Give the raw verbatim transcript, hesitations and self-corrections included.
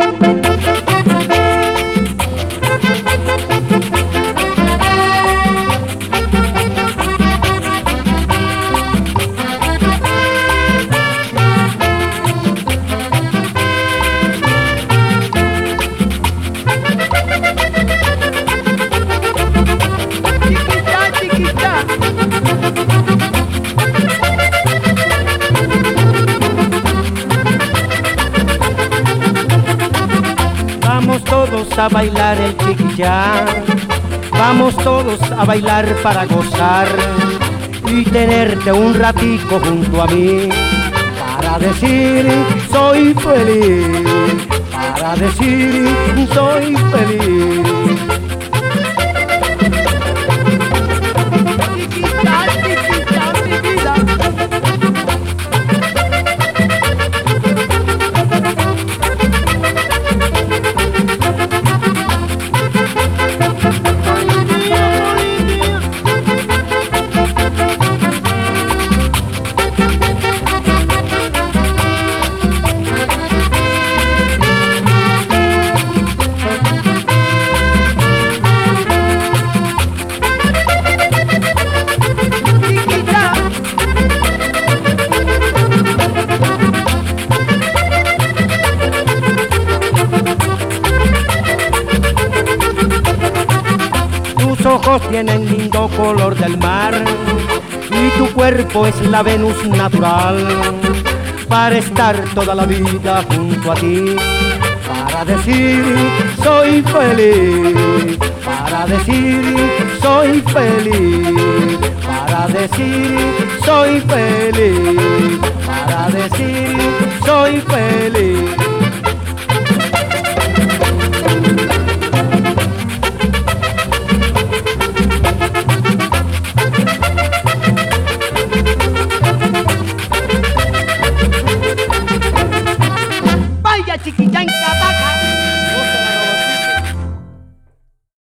Vamos todos a bailar el chiquillá, vamos todos a bailar para gozar y tenerte un ratico junto a mí, para decir soy feliz, para decir soy feliz. Chiquita, chiquita, mi vida. Tus ojos tienen lindo color del mar y tu cuerpo es la Venus natural para estar toda la vida junto a ti, para decir soy feliz, para decir soy feliz, para decir soy feliz, para decir soy feliz. Vaya chiquilla en